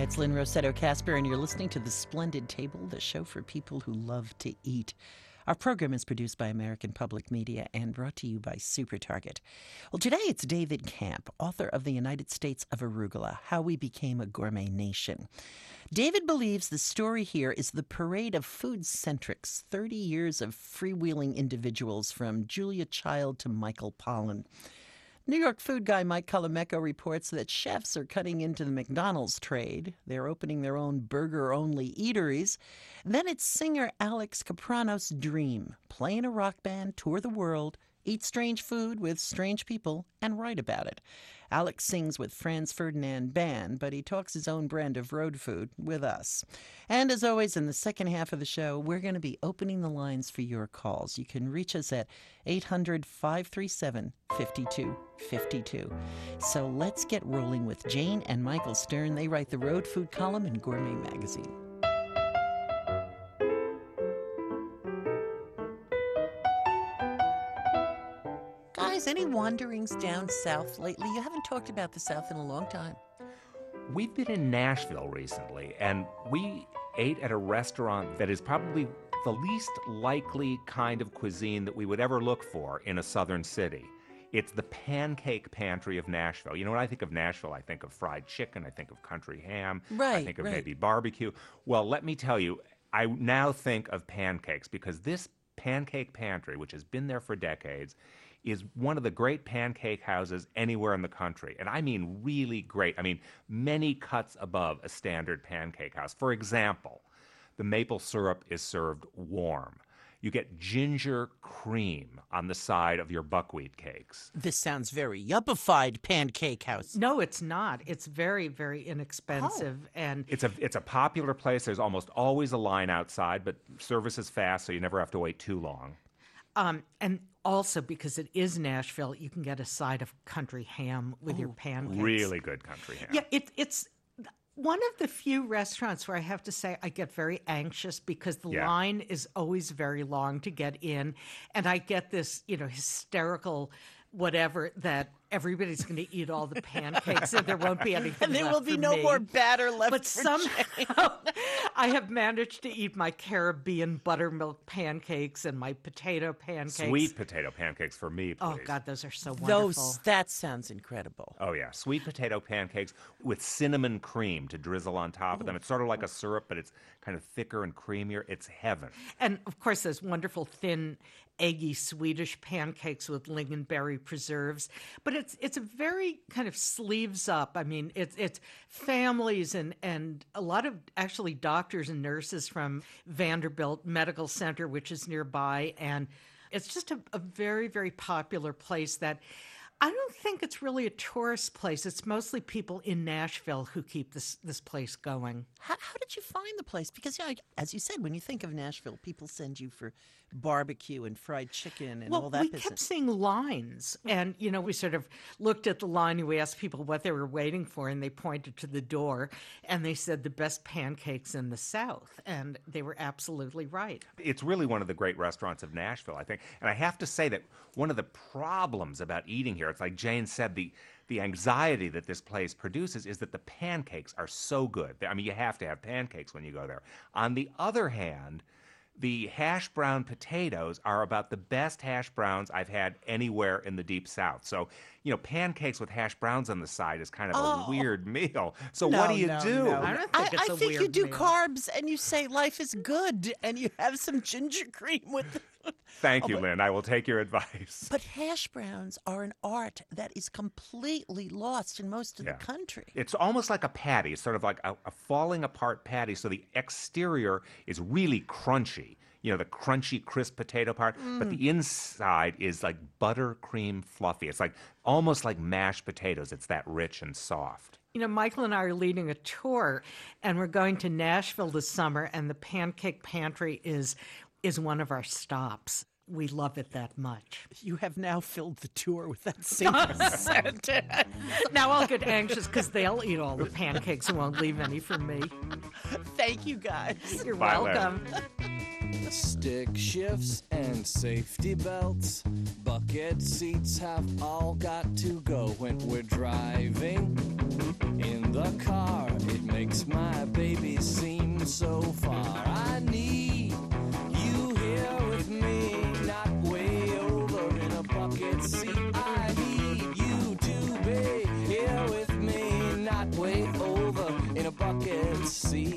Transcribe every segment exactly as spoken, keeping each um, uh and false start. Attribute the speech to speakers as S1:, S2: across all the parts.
S1: it's Lynn Rossetto Casper, and you're listening to The Splendid Table, the show for people who love to eat. Our program is produced by American Public Media and brought to you by Super Target. Well, today it's David Camp, author of The United States of Arugula, How We Became a Gourmet Nation. David believes the story here is the parade of food centrics, thirty years of freewheeling individuals from Julia Child to Michael Pollan. New York food guy Mike Colomecco reports that chefs are cutting into the McDonald's trade. They're opening their own burger-only eateries. Then it's singer Alex Caprano's dream: play in a rock band, tour the world, eat strange food with strange people, and write about it. Alex sings with Franz Ferdinand Band, but he talks his own brand of road food with us. And as always, in the second half of the show, we're going to be opening the lines for your calls. You can reach us at eight hundred, five three seven, five two five two. So let's get rolling with Jane and Michael Stern. They write the road food column in Gourmet Magazine. Guys, any wanderings down south lately? You haven't talked about the South in a long time.
S2: We've been in Nashville recently, and we ate at a restaurant that is probably the least likely kind of cuisine that we would ever look for in a southern city. It's the Pancake Pantry of Nashville. You know, when I think of Nashville, I think of fried chicken, I think of country ham,
S1: right,
S2: I think of
S1: right.
S2: maybe barbecue. Well, let me tell you, I now think of pancakes because this Pancake Pantry, which has been there for decades, is one of the great pancake houses anywhere in the country. And I mean really great. I mean, many cuts above a standard pancake house. For example, the maple syrup is served warm. You get ginger cream on the side of your buckwheat cakes.
S1: This sounds very yuppified pancake house.
S3: No, it's not. It's very, very inexpensive.
S1: Oh.
S3: And
S2: It's a it's a popular place. There's almost always a line outside, but service is fast, so you never have to wait too long.
S3: Um, and also, because it is Nashville, you can get a side of country ham with
S1: Oh,
S3: your pancakes.
S2: Really good country ham.
S3: Yeah, it, it's one of the few restaurants where I have to say I get very anxious because the
S2: Yeah.
S3: line is always very long to get in. And I get this, you know, hysterical whatever that everybody's going to eat all the pancakes and there won't be anything
S1: And there
S3: left
S1: will be
S3: for
S1: no
S3: me.
S1: more batter left
S3: But
S1: for
S3: somehow I have managed to eat my Caribbean buttermilk pancakes and my potato pancakes.
S2: Sweet potato pancakes for me, please.
S3: Oh, God, those are so wonderful.
S1: Those, that sounds incredible.
S2: Oh, yeah. Sweet potato pancakes with cinnamon cream to drizzle on top of them. It's sort of like a syrup, but it's kind of thicker and creamier. It's heaven.
S3: And, of course, those wonderful thin, eggy Swedish pancakes with lingonberry preserves. But it's it's a very kind of sleeves up. I mean, it's it's families and, and a lot of actually doctors and nurses from Vanderbilt Medical Center, which is nearby. And it's just a, a very, very popular place that I don't think it's really a tourist place. It's mostly people in Nashville who keep this this place going.
S1: How, how did you find the place? Because, you know, as you said, when you think of Nashville, people send you for barbecue and fried chicken and
S3: well,
S1: all that
S3: we
S1: business.
S3: kept seeing lines, and you know, we sort of looked at the line and we asked people what they were waiting for, and they pointed to the door, and they said the best pancakes in the South, and they were absolutely right.
S2: It's really one of the great restaurants of Nashville, I think. And I have to say that one of the problems about eating here, it's like Jane said, the the anxiety that this place produces is that the pancakes are so good. I mean, you have to have pancakes when you go there. On the other hand, the hash brown potatoes are about the best hash browns I've had anywhere in the Deep South. So, you know, pancakes with hash browns on the side is kind of
S1: Oh.
S2: a weird meal. So
S1: No,
S2: what do you
S1: no,
S2: do?
S1: no.
S3: I don't
S1: I,
S3: think it's
S1: I
S3: a
S1: think you
S3: weird
S1: do
S3: meal.
S1: carbs and you say life is good and you have some ginger cream with it.
S2: Thank
S1: Oh,
S2: you,
S1: but-
S2: Lynn. I will take your advice.
S1: But hash browns are an art that is completely lost in most of
S2: Yeah.
S1: the country.
S2: It's almost like a patty. It's sort of like a, a falling apart patty. So the exterior is really crunchy. You know, the crunchy, crisp potato part. But the inside is like buttercream fluffy. It's like almost like mashed potatoes. It's that rich and soft.
S3: You know, Michael and I are leading a tour, and we're going to Nashville this summer, and the Pancake Pantry is is one of our stops. We love it that much.
S1: You have now filled the tour with that single sentence.
S3: Now I'll get anxious because they'll eat all the pancakes and won't leave any for me.
S1: Thank you, guys.
S3: You're
S2: Bye, Lynn.
S3: welcome.
S4: Stick shifts and safety belts, bucket bucket seats have all got to go when we're driving in the car. It makes my baby seem so far. I need you here with me, not way over in a bucket seat. I need you to be here with me, not way over in a bucket seat.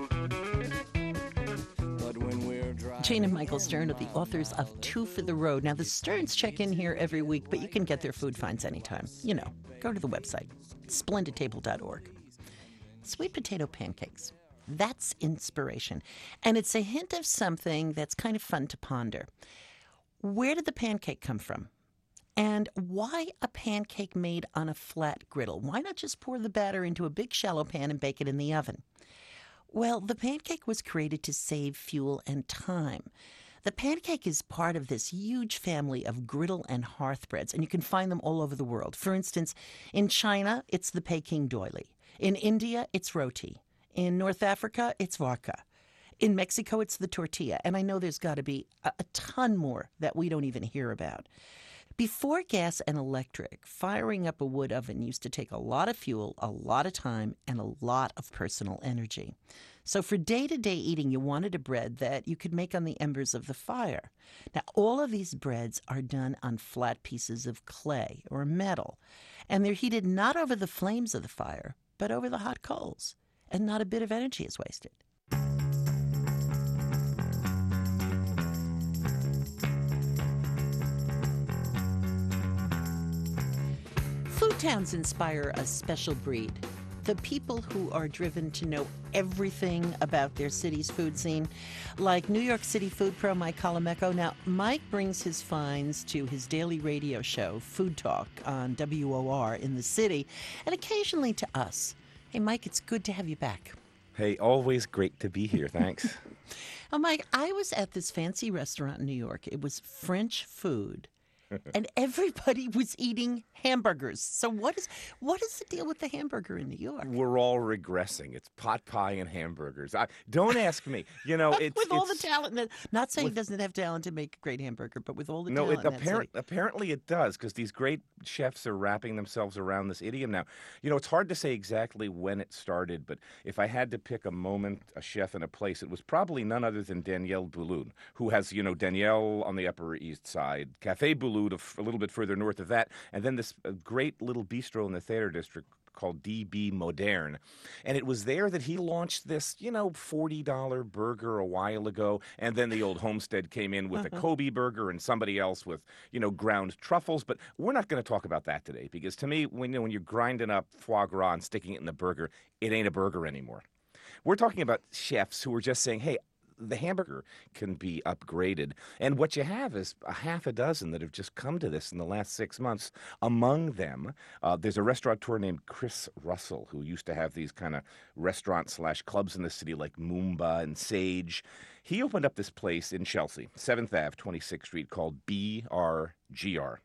S1: Jane and Michael Stern are the authors of Two for the Road. Now, the Sterns check in here every week, but you can get their food finds anytime. You know, go to the website, splendid table dot org. Sweet potato pancakes. That's inspiration. And it's a hint of something that's kind of fun to ponder. Where did the pancake come from? And why a pancake made on a flat griddle? Why not just pour the batter into a big shallow pan and bake it in the oven? Well, the pancake was created to save fuel and time. The pancake is part of this huge family of griddle and hearth breads, and you can find them all over the world. For instance, in China, it's the Peking doily. In India, it's roti. In North Africa, it's varka. In Mexico, it's the tortilla. And I know there's got to be a, a ton more that we don't even hear about. Before gas and electric, firing up a wood oven used to take a lot of fuel, a lot of time, and a lot of personal energy. So for day-to-day eating, you wanted a bread that you could make on the embers of the fire. Now, all of these breads are done on flat pieces of clay or metal, and they're heated not over the flames of the fire, but over the hot coals, and not a bit of energy is wasted. Food towns inspire a special breed. The people who are driven to know everything about their city's food scene, like New York City food pro Mike Colomecco. Now, Mike brings his finds to his daily radio show, Food Talk, on W O R in the city, and occasionally to us. Hey, Mike, it's good to have you back.
S5: Hey, always great to be here. Thanks.
S1: Oh, Mike, I was at this fancy restaurant in New York. It was French food. And everybody was eating hamburgers. So what is what is the deal with the hamburger in New York?
S5: We're all regressing. It's pot pie and hamburgers. I, don't ask me. You know, it's
S1: with all
S5: it's,
S1: the talent. That, not saying he doesn't have talent to make a great hamburger, but with all the
S5: no,
S1: talent.
S5: it,
S1: in that
S5: apparent,
S1: city.
S5: apparently it does, because these great chefs are wrapping themselves around this idiom now. You know, it's hard to say exactly when it started, but if I had to pick a moment, a chef, and a place, it was probably none other than Daniel Boulud, who has, you know, Danielle on the Upper East Side, Café Boulud a, a little bit further north of that, and then this uh, great little bistro in the theater district called D B Moderne. And it was there that he launched this, you know, forty dollar burger a while ago. And then the old Homestead came in with a Kobe burger and somebody else with, you know, ground truffles. But we're not going to talk about that today, because to me, when, you know, when you're grinding up foie gras and sticking it in the burger, it ain't a burger anymore. We're talking about chefs who are just saying, hey, the hamburger can be upgraded. And what you have is a half a dozen that have just come to this in the last six months. Among them, uh, there's a restaurateur named Chris Russell, who used to have these kind of restaurant slash clubs in the city like Moomba and Sage. He opened up this place in Chelsea, seventh Avenue, twenty-sixth Street, called B R G R.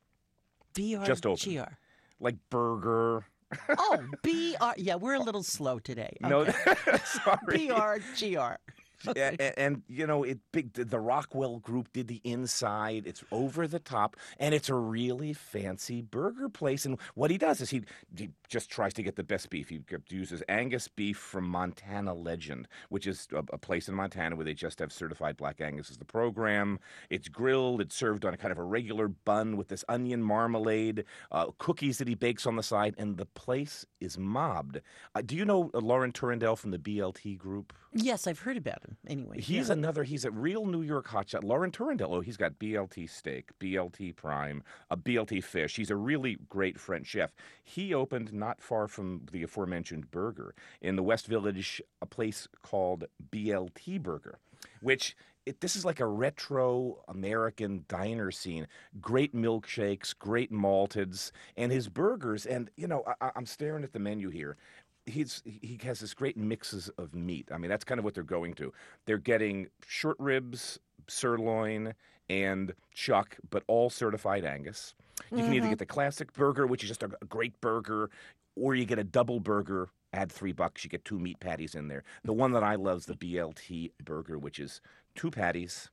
S1: B R G R.
S5: Just opened. Like burger.
S1: Oh, B R. Yeah, we're a little slow today. Okay.
S5: No, sorry.
S1: B R G R. Okay.
S5: And, and, you know, it big. The Rockwell Group did the inside. It's over the top, and it's a really fancy burger place. And what he does is he, he just tries to get the best beef. He uses Angus beef from Montana Legend, which is a, a place in Montana where they just have certified Black Angus as the program. It's grilled. It's served on a kind of a regular bun with this onion marmalade, uh, cookies that he bakes on the side, and the place is mobbed. Uh, do you know uh, Lauren Turandell from the B L T Group?
S1: Yes, I've heard about him. Anyway,
S5: he's
S1: yeah.
S5: another. He's a real New York hotshot. Lauren Turandell. Oh, he's got B L T steak, B L T prime, a B L T fish. He's a really great French chef. He opened not far from the aforementioned burger in the West Village, a place called B L T Burger, which. It, this is like a retro American diner scene. Great milkshakes, great malteds, and his burgers. And, you know, I, I'm staring at the menu here. He's he has this great mixes of meat. I mean, that's kind of what they're going to. They're getting short ribs, sirloin, and chuck, but all certified Angus. You can mm-hmm. either get the classic burger, which is just a, a great burger, or you get a double burger. Add three bucks, you get two meat patties in there. The one that I love is the B L T burger, which is two patties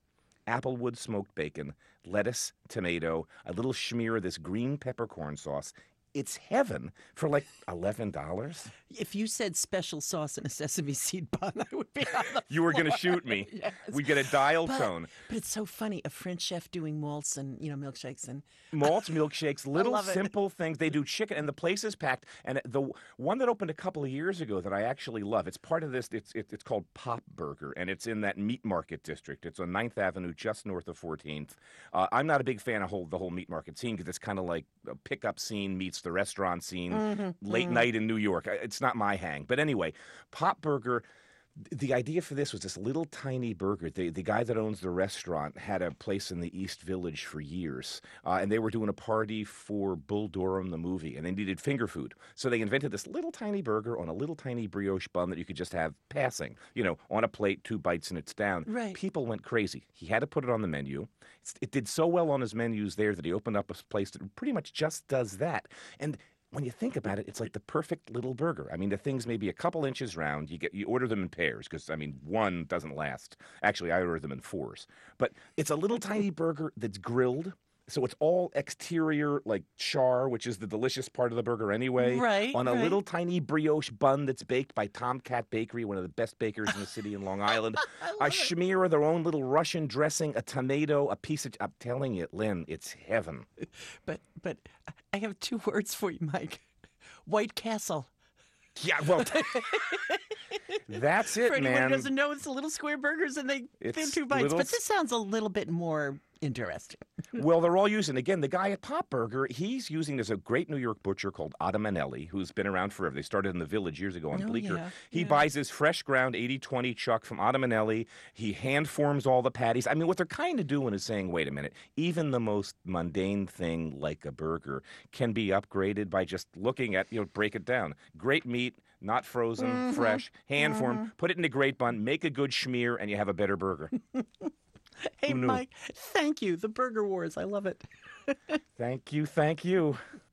S5: applewood smoked bacon, lettuce, tomato, a little smear of this green peppercorn sauce. It's heaven for like eleven dollars.
S1: If you said special sauce and a sesame seed bun, I would be on the
S5: You were going to
S1: floor.
S5: shoot me.
S1: Yes.
S5: We get a dial
S1: But,
S5: tone.
S1: but it's so funny. A French chef doing malts and, you know, milkshakes and
S5: Malts, milkshakes, little
S1: love it.
S5: simple things. They do chicken, and the place is packed. And the one that opened a couple of years ago that I actually love, it's part of this, it's it, it's called Pop Burger, and it's in that meat market district. It's on ninth Avenue, just north of fourteenth. Uh, I'm not a big fan of whole, the whole meat market scene because it's kind of like a pickup scene meets the restaurant scene,
S1: Mm-hmm,
S5: late night in New York. I- It's not my hang. But anyway, Pop Burger. The idea for this was this little tiny burger. The, the guy that owns the restaurant had a place in the East Village for years, uh, and they were doing a party for Bull Durham, the movie, and they needed finger food. So they invented this little tiny burger on a little tiny brioche bun that you could just have passing, you know, on a plate, two bites, and it's down.
S1: Right.
S5: People went crazy. He had to put it on the menu. It's, it did so well on his menus there that he opened up a place that pretty much just does that. And when you think about it, it's like the perfect little burger. I mean, the thing's maybe a couple inches round. You get you order them in pairs because, I mean, one doesn't last. Actually, I order them in fours. But it's a little tiny burger that's grilled. So it's all exterior, like char, which is the delicious part of the burger anyway.
S1: Right,
S5: On a
S1: right.
S5: little tiny brioche bun that's baked by Tomcat Bakery, one of the best bakers in the city in Long Island. A smear of their own little Russian dressing, a tomato, a piece of... I'm telling you, Lynn, it's heaven.
S1: but but I have two words for you, Mike. White Castle.
S5: Yeah, well, that's it,
S1: For anyone
S5: man.
S1: who doesn't know, it's the little square burgers and they fit
S5: It's
S1: two bites.
S5: little
S1: But this sounds a little bit more interesting.
S5: Well, they're all using, again, the guy at Pop Burger, he's using, there's a great New York butcher called Otto Manelli, who's been around forever. They started in the Village years ago on
S1: Oh,
S5: Bleecker.
S1: yeah,
S5: He
S1: yeah.
S5: buys his fresh ground eighty twenty chuck from Otto Manelli. He hand forms all the patties. I mean, what they're kind of doing is saying, wait a minute, even the most mundane thing like a burger can be upgraded by just looking at, you know, break it down. Great meat, not frozen,
S1: Mm-hmm.
S5: fresh, hand formed, put it in a great bun, make a good schmear, and you have a better burger.
S1: Hey,
S5: knew?
S1: Mike, thank you. The Burger Wars. I love it.
S5: Thank you, thank you.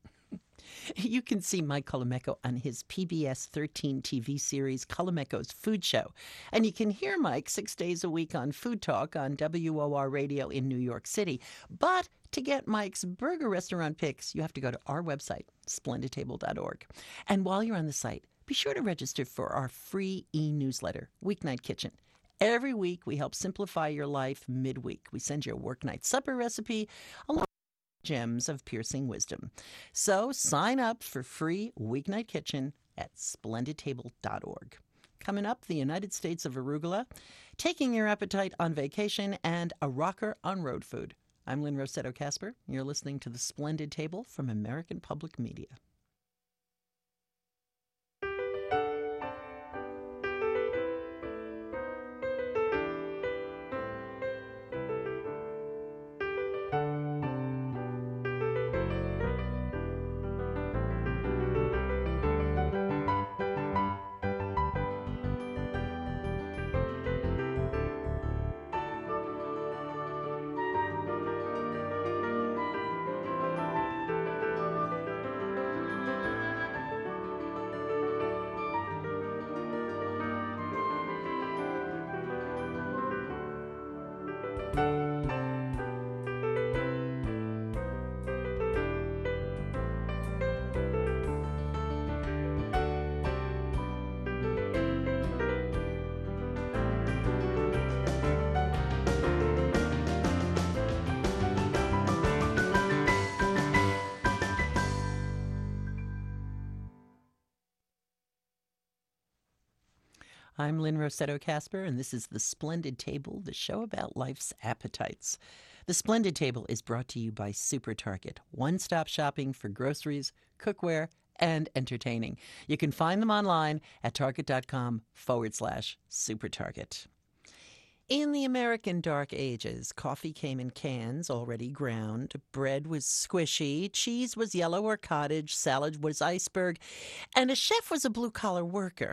S1: You can see Mike Colameco on his P B S thirteen T V series, Colameco's Food Show. And you can hear Mike six days a week on Food Talk on W O R Radio in New York City. But to get Mike's burger restaurant picks, you have to go to our website, splendid table dot org. And while you're on the site, be sure to register for our free e-newsletter, Weeknight Kitchen. Every week, we help simplify your life midweek. We send you a work night supper recipe along with gems of piercing wisdom. So sign up for free Weeknight Kitchen at splendid table dot org. Coming up, the United States of Arugula, taking your appetite on vacation, and a rocker on road food. I'm Lynn Rossetto Casper. You're listening to The Splendid Table from American Public Media. I'm Lynn Rossetto Casper, and this is The Splendid Table, the show about life's appetites. The Splendid Table is brought to you by Super Target, one-stop shopping for groceries, cookware, and entertaining. You can find them online at target.com forward slash Super Target. In the American Dark Ages, coffee came in cans already ground, bread was squishy, cheese was yellow or cottage, salad was iceberg, and a chef was a blue-collar worker.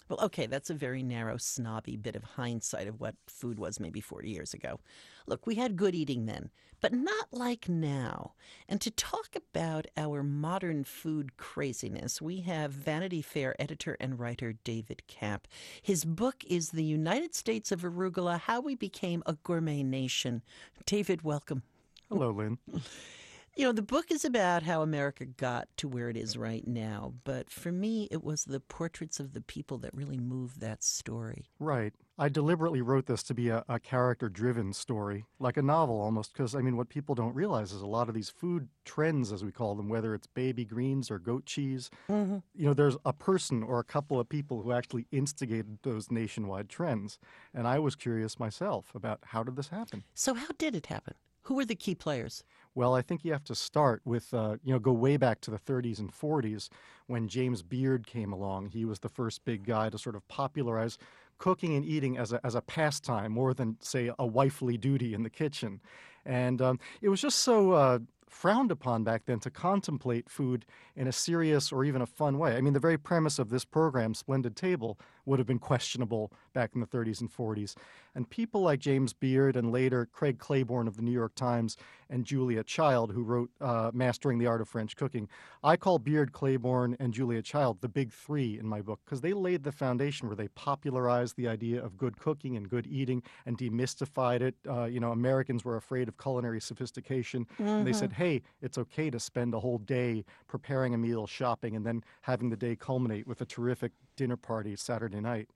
S1: Well, okay, that's a very narrow, snobby bit of hindsight of what food was maybe forty years ago. Look, we had good eating then, but not like now. And to talk about our modern food craziness, we have Vanity Fair editor and writer David Kapp. His book is The United States of Arugula, How We Became a Gourmet Nation. David, welcome.
S6: Hello, Lynn.
S1: You know, the book is about how America got to where it is right now, but for me, it was the portraits of the people that really moved that story.
S6: Right. I deliberately wrote this to be a, a character-driven story, like a novel almost, because, I mean, what people don't realize is a lot of these food trends, as we call them, whether it's baby greens or goat cheese, mm-hmm. you know, there's a person or a couple of people who actually instigated those nationwide trends. And I was curious myself about how did this happen?
S1: So how did it happen? Who were the key players?
S6: Well, I think you have to start with, uh, you know, go way back to the thirties and forties when James Beard came along. He was the first big guy to sort of popularize cooking and eating as a, as a pastime more than, say, a wifely duty in the kitchen. And um, it was just so uh, frowned upon back then to contemplate food in a serious or even a fun way. I mean, the very premise of this program, Splendid Table, would have been questionable back in the thirties and forties. And people like James Beard and later Craig Claiborne of the New York Times and Julia Child, who wrote uh, Mastering the Art of French Cooking. I call Beard, Claiborne, and Julia Child the big three in my book because they laid the foundation where they popularized the idea of good cooking and good eating and demystified it. Uh, you know, Americans were afraid of culinary sophistication. Mm-hmm. And they said, hey, it's okay to spend a whole day preparing a meal, shopping, and then having the day culminate with a terrific dinner party Saturday night.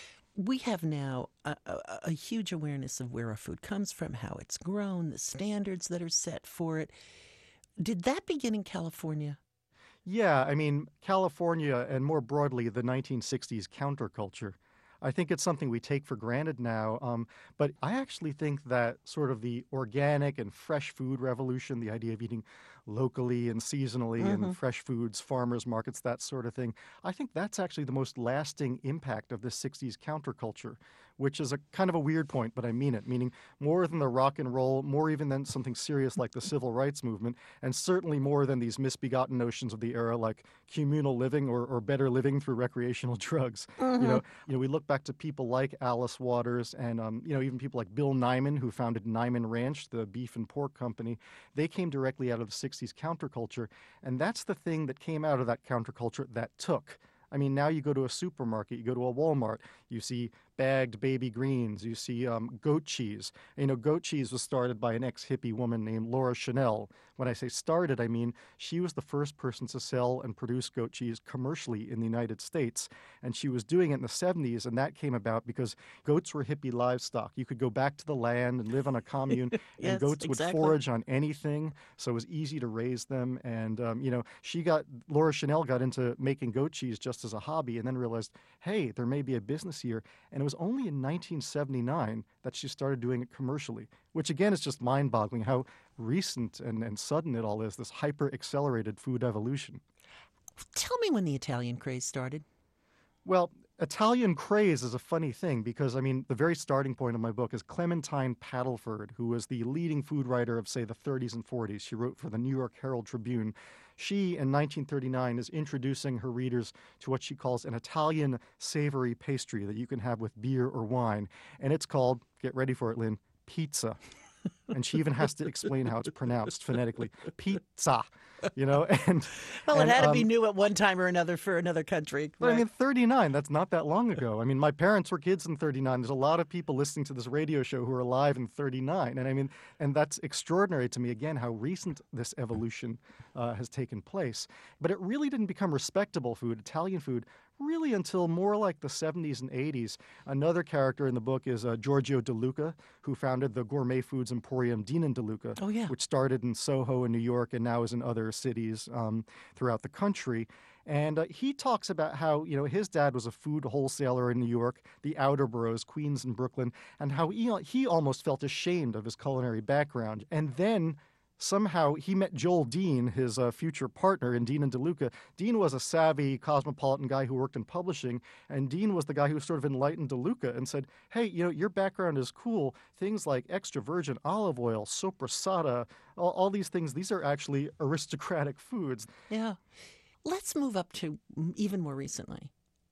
S1: We have now a, a, a huge awareness of where our food comes from, how it's grown, the standards that are set for it. Did that begin in California?
S6: Yeah, I mean, California and more broadly the nineteen sixties counterculture. I think it's something we take for granted now, um, but I actually think that sort of the organic and fresh food revolution, the idea of eating locally and seasonally mm-hmm. and fresh foods, farmers markets, that sort of thing, I think that's actually the most lasting impact of the sixties counterculture, which is a kind of a weird point, but I mean it, meaning more than the rock and roll, more even than something serious like the civil rights movement, and certainly more than these misbegotten notions of the era like communal living or, or better living through recreational drugs. Mm-hmm. You know, you know, we look back to people like Alice Waters and, um, you know, even people like Bill Nyman, who founded Nyman Ranch, the beef and pork company. They came directly out of the sixties counterculture, and that's the thing that came out of that counterculture that took. I mean, now you go to a supermarket, you go to a Walmart, you see bagged baby greens, you see um, goat cheese. You know, goat cheese was started by an ex-hippie woman named Laura Chanel. When I say started, I mean she was the first person to sell and produce goat cheese commercially in the United States. And she was doing it in the seventies, and that came about because goats were hippie livestock. You could go back to the land and live on a commune,
S1: yes,
S6: and goats
S1: exactly.
S6: would forage on anything, so it was easy to raise them. And, um, you know, she got, Laura Chanel got into making goat cheese just as a hobby and then realized, hey, there may be a business here. And it was only in nineteen seventy-nine that she started doing it commercially, which again is just mind-boggling how recent and, and sudden it all is, this hyper-accelerated food evolution.
S1: Tell me when the Italian craze started.
S6: Well, Italian craze is a funny thing because, I mean, the very starting point of my book is Clementine Paddleford, who was the leading food writer of, say, the thirties and forties. She wrote for the New York Herald Tribune. She, in nineteen thirty-nine, is introducing her readers to what she calls an Italian savory pastry that you can have with beer or wine. And it's called, get ready for it, Lynn, pizza. And she even has to explain how it's pronounced phonetically. Pizza, you know? And
S1: Well,
S6: and,
S1: it had
S6: um,
S1: to be new at one time or another for another country.
S6: But
S1: right?
S6: I mean, thirty-nine, that's not that long ago. I mean, my parents were kids in thirty-nine. There's a lot of people listening to this radio show who are alive in thirty-nine. And I mean, and that's extraordinary to me, again, how recent this evolution uh, has taken place. But it really didn't become respectable food, Italian food, really until more like the seventies and eighties. Another character in the book is uh, Giorgio De Luca, who founded the gourmet foods emporium Dean and De Luca,
S1: oh, yeah.
S6: which started in Soho in New York and now is in other cities um, throughout the country. And uh, he talks about how, you know, his dad was a food wholesaler in New York, the outer boroughs, Queens and Brooklyn, and how he, he almost felt ashamed of his culinary background. And then somehow he met Joel Dean, his uh, future partner in Dean and De Luca. Dean was a savvy, cosmopolitan guy who worked in publishing, and Dean was the guy who sort of enlightened De Luca and said, hey, you know, your background is cool. Things like extra virgin olive oil, sopressata, all, all these things, these are actually aristocratic foods.
S1: Yeah. Let's move up to even more recently.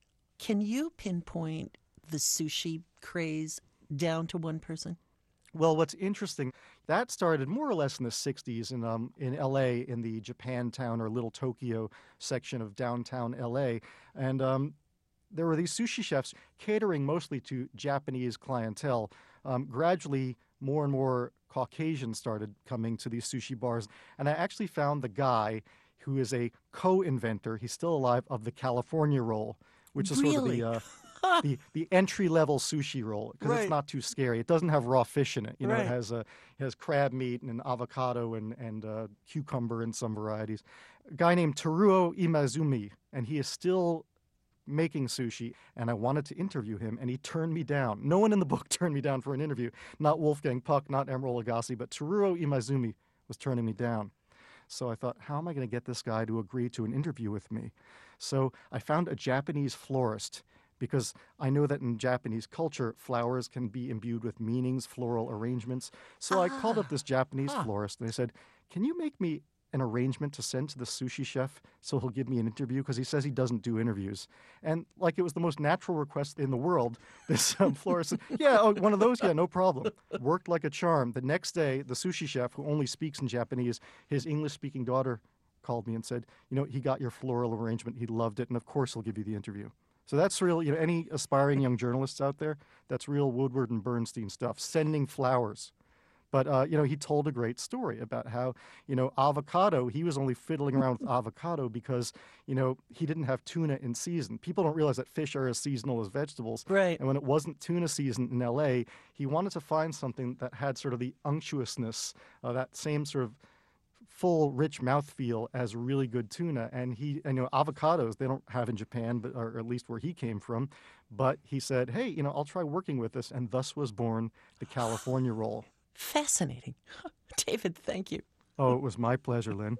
S1: Can you pinpoint the sushi craze down to one person?
S6: Well, what's interesting, that started more or less in the sixties in um, in L A, in the Japantown or Little Tokyo section of downtown L A. And um, there were these sushi chefs catering mostly to Japanese clientele. Um, gradually, more and more Caucasians started coming to these sushi bars. And I actually found the guy who is a co-inventor, he's still alive, of the California roll, which is sort of
S1: Really?
S6: the... Uh, the the entry level sushi roll, because
S1: Right.
S6: it's not too scary. It doesn't have raw fish in it. You know,
S1: Right.
S6: it has uh, it has crab meat and avocado and and uh, cucumber in some varieties. A guy named Teruo Imazumi, and he is still making sushi. And I wanted to interview him, and he turned me down. No one in the book turned me down for an interview. Not Wolfgang Puck, not Emeril Lagasse, but Teruo Imazumi was turning me down. So I thought, how am I going to get this guy to agree to an interview with me? So I found a Japanese florist, because I know that in Japanese culture, flowers can be imbued with meanings, floral arrangements. So I called up this Japanese florist, and I said, can you make me an arrangement to send to the sushi chef so he'll give me an interview? Because he says he doesn't do interviews. And like it was the most natural request in the world, this um, florist said, yeah, oh, one of those, yeah, no problem. Worked like a charm. The next day, the sushi chef, who only speaks in Japanese, his English-speaking daughter called me and said, you know, he got your floral arrangement, he loved it, and of course he'll give you the interview. So that's real, you know, any aspiring young journalists out there, that's real Woodward and Bernstein stuff, sending flowers. But, uh, you know, he told a great story about how, you know, avocado, he was only fiddling around with avocado because, you know, he didn't have tuna in season. People don't realize that fish are as seasonal as vegetables.
S1: Right.
S6: And when it wasn't tuna season in L A, he wanted to find something that had sort of the unctuousness, uh, that same sort of full, rich mouthfeel as really good tuna. And he, and, you know, avocados, they don't have in Japan, but or at least where he came from. But he said, hey, you know, I'll try working with this. And thus was born the California roll.
S1: Fascinating. David, thank you.
S6: Oh, it was my pleasure, Lynn.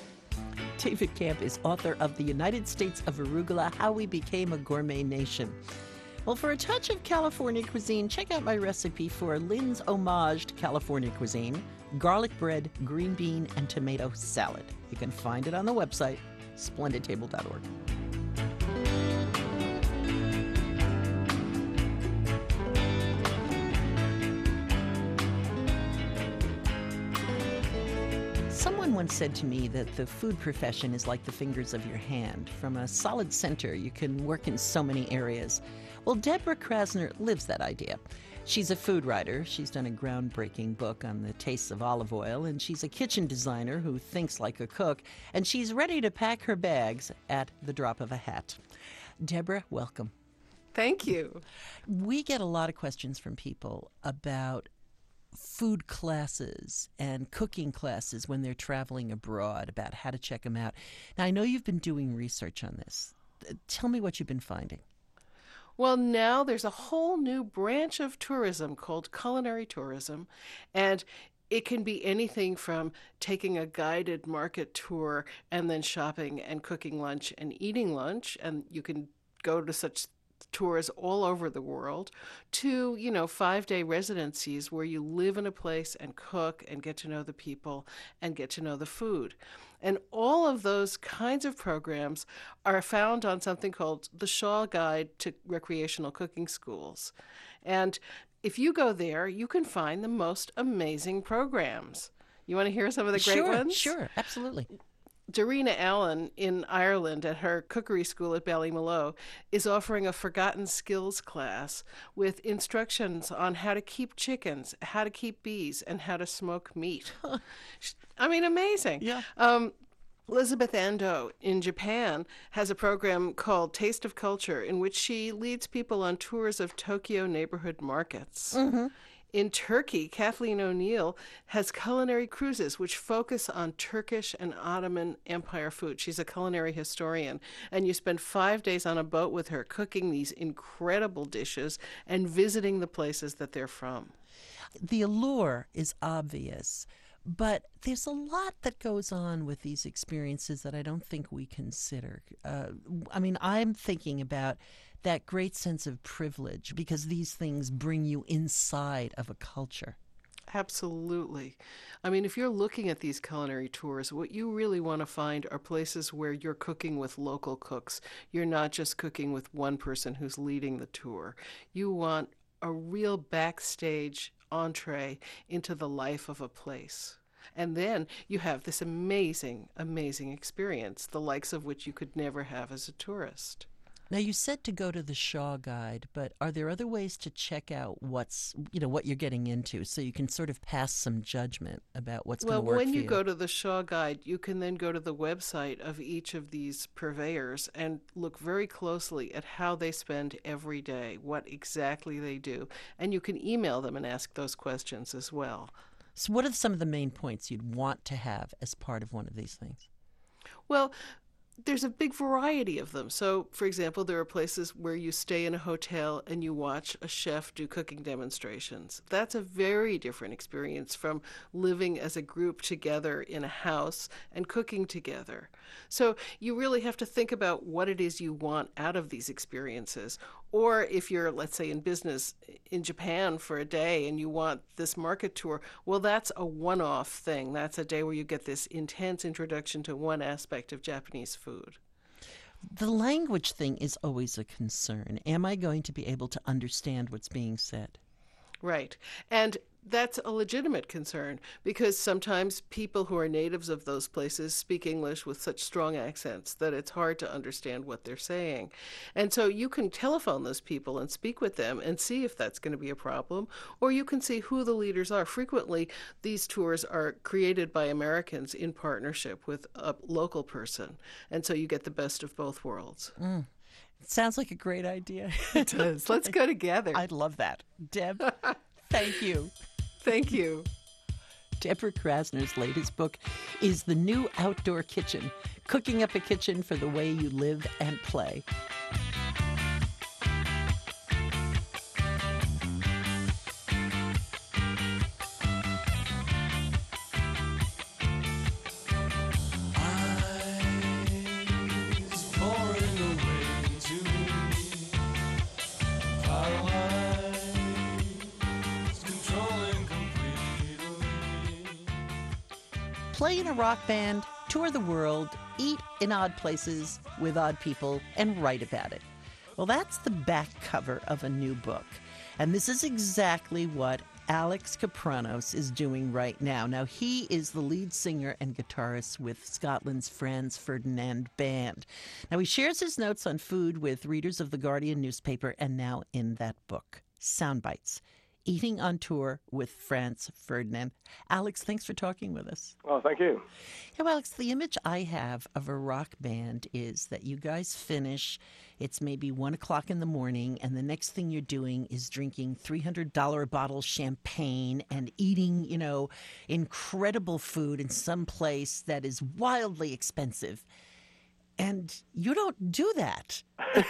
S1: David Camp is author of The United States of Arugula, How We Became a Gourmet Nation. Well, for a touch of California cuisine, check out my recipe for Lynn's homaged California cuisine, garlic bread, green bean, and tomato salad. You can find it on the website, splendid table dot org. Someone once said to me that the food profession is like the fingers of your hand. From a solid center, you can work in so many areas. Well, Deborah Krasner lives that idea. She's a food writer. She's done a groundbreaking book on the tastes of olive oil, and she's a kitchen designer who thinks like a cook, and she's ready to pack her bags at the drop of a hat. Deborah, welcome.
S7: Thank you.
S1: We get a lot of questions from people about food classes and cooking classes when they're traveling abroad, about how to check them out. Now, I know you've been doing research on this. Tell me what you've been finding.
S7: Well, now there's a whole new branch of tourism called culinary tourism, and it can be anything from taking a guided market tour and then shopping and cooking lunch and eating lunch, and you can go to such tours all over the world, to, you know, five-day residencies where you live in a place and cook and get to know the people and get to know the food. And all of those kinds of programs are found on something called the Shaw Guide to Recreational Cooking Schools. And if you go there, you can find the most amazing programs. You want to hear some of the great
S1: sure,
S7: ones?
S1: Sure, absolutely.
S7: Darina Allen in Ireland at her cookery school at Ballymaloe is offering a forgotten skills class with instructions on how to keep chickens, how to keep bees, and how to smoke meat. I mean, amazing.
S1: Yeah.
S7: Um, Elizabeth Ando in Japan has a program called Taste of Culture in which she leads people on tours of Tokyo neighborhood markets. Mm-hmm. In Turkey, Kathleen O'Neill has culinary cruises which focus on Turkish and Ottoman Empire food. She's a culinary historian, and you spend five days on a boat with her cooking these incredible dishes and visiting the places that they're from.
S1: The allure is obvious, but there's a lot that goes on with these experiences that I don't think we consider. Uh, I mean, I'm thinking about that great sense of privilege because these things bring you inside of a culture.
S7: Absolutely. I mean, if you're looking at these culinary tours, what you really want to find are places where you're cooking with local cooks. You're not just cooking with one person who's leading the tour. You want a real backstage entree into the life of a place. And then you have this amazing, amazing experience, the likes of which you could never have as a tourist.
S1: Now, you said to go to the Shaw Guide, but are there other ways to check out what's, you know, what you're getting into so you can sort of pass some judgment about what's
S7: Well,
S1: going to work
S7: when
S1: for
S7: you
S1: you?
S7: go to the Shaw Guide, you can then go to the website of each of these purveyors and look very closely at how they spend every day, what exactly they do. And you can email them and ask those questions as well.
S1: So what are some of the main points you'd want to have as part of one of these things?
S7: Well, there's a big variety of them. So, for example, there are places where you stay in a hotel and you watch a chef do cooking demonstrations. That's a very different experience from living as a group together in a house and cooking together. So you really have to think about what it is you want out of these experiences. Or if you're, let's say, in business in Japan for a day and you want this market tour, well, that's a one-off thing. That's a day where you get this intense introduction to one aspect of Japanese food.
S1: The language thing is always a concern. Am I going to be able to understand what's being said?
S7: Right. And that's a legitimate concern because sometimes people who are natives of those places speak English with such strong accents that it's hard to understand what they're saying. And so you can telephone those people and speak with them and see if that's going to be a problem, or you can see who the leaders are. Frequently, these tours are created by Americans in partnership with a local person, and so you get the best of both worlds.
S1: Mm. It sounds like a great idea.
S7: It does. Let's go together.
S1: I'd love that. Deb, thank you.
S7: Thank you.
S1: Deborah Krasner's latest book is The New Outdoor Kitchen, Cooking Up a Kitchen for the Way You Live and Play. Play in a rock band, tour the world, eat in odd places with odd people, and write about it. Well, that's the back cover of a new book. And this is exactly what Alex Kapranos is doing right now. Now, he is the lead singer and guitarist with Scotland's Franz Ferdinand Band. Now, he shares his notes on food with readers of The Guardian newspaper and now in that book, Soundbites. Eating on Tour with Franz Ferdinand. Alex, thanks for talking with us.
S8: Oh, thank you.
S1: Yeah, Alex, the image I have of a rock band is that you guys finish, it's maybe one o'clock in the morning, and the next thing you're doing is drinking three hundred dollars bottle champagne and eating, you know, incredible food in some place that is wildly expensive. And you don't do that.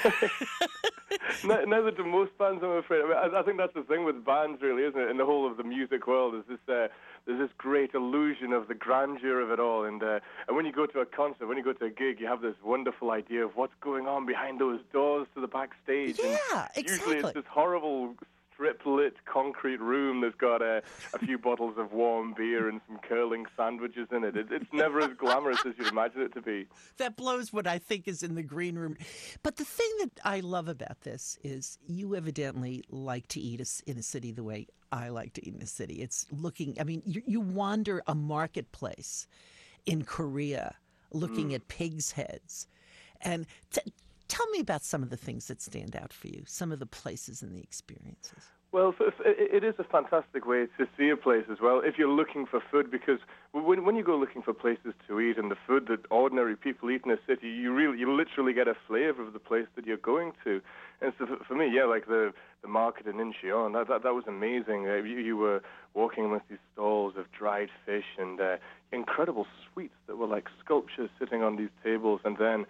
S8: No, neither do most bands, I'm afraid. I, mean, I, I think that's the thing with bands, really, isn't it? In the whole of the music world, is this uh, there's this great illusion of the grandeur of it all. And uh, and when you go to a concert, when you go to a gig, you have this wonderful idea of what's going on behind those doors to the backstage.
S1: Yeah,
S8: and
S1: exactly.
S8: Usually it's this horrible strip-lit concrete room that's got uh, a few bottles of warm beer and some curling sandwiches in it. it. It's never as glamorous as you'd imagine it to be.
S1: That blows what I think is in the green room. But the thing that I love about this is you evidently like to eat in a city the way I like to eat in a city. It's looking, I mean, you, you wander a marketplace in Korea looking mm. at pigs' heads. And t- tell me about some of the things that stand out for you, some of the places and the experiences.
S8: Well, so it is a fantastic way to see a place as well, if you're looking for food, because when when you go looking for places to eat and the food that ordinary people eat in a city, you really, you literally get a flavor of the place that you're going to. And so for me, yeah, like the the market in Incheon, that that, that was amazing. Uh, you, you were walking amongst these stalls of dried fish and uh, incredible sweets that were like sculptures sitting on these tables, and then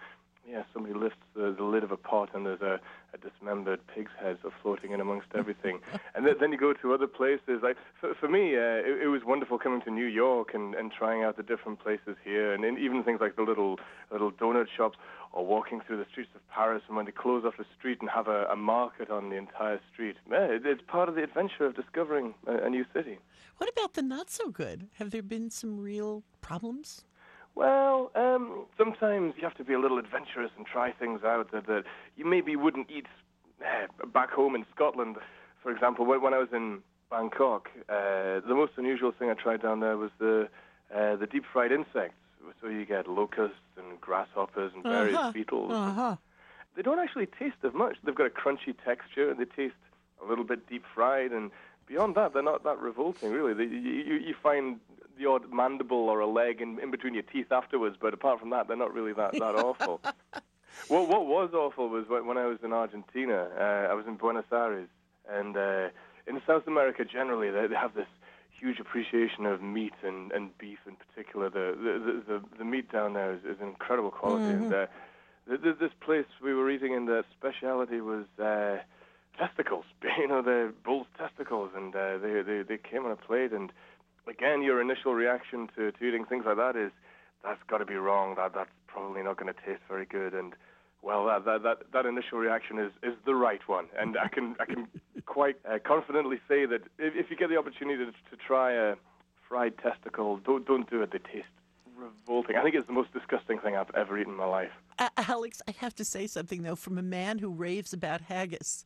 S8: yeah, somebody lifts the, the lid of a pot and there's a, a dismembered pig's head sort of floating in amongst everything. And th- then you go to other places. Like for, for me, uh, it, it was wonderful coming to New York and, and trying out the different places here, and in, even things like the little little donut shops, or walking through the streets of Paris, and when they close off a street and have a, a market on the entire street. Yeah, it, it's part of the adventure of discovering a, a new city.
S1: What about the not so good? Have there been some real problems?
S8: Well, um, sometimes you have to be a little adventurous and try things out that, that you maybe wouldn't eat uh, back home in Scotland. For example, when, when I was in Bangkok, uh, the most unusual thing I tried down there was the uh, the deep-fried insects. So you get locusts and grasshoppers and various
S1: Uh-huh.
S8: beetles.
S1: Uh-huh.
S8: They don't actually taste as much. They've got a crunchy texture, and they taste a little bit deep-fried, and beyond that, they're not that revolting, really. They, you, you find the odd mandible or a leg in, in between your teeth afterwards, but apart from that, they're not really that, that awful. Well, what was awful was when when I was in Argentina. Uh, I was in Buenos Aires, and uh, in South America generally, they, they have this huge appreciation of meat and, and beef in particular. The the, the, the meat down there is, is incredible quality.
S1: Mm-hmm.
S8: And uh, th- th- this place we were eating in, the speciality was uh, testicles. You know, the bull's testicles, and uh, they, they they came on a plate. And again, your initial reaction to, to eating things like that is, that's got to be wrong. That that's probably not going to taste very good. And well, that that that, that initial reaction is, is the right one. And I can I can quite uh, confidently say that if, if you get the opportunity to, to try a fried testicle, don't don't do it. They taste revolting. I think it's the most disgusting thing I've ever eaten in my life.
S1: Uh, Alex, I have to say something, though, from a man who raves about haggis.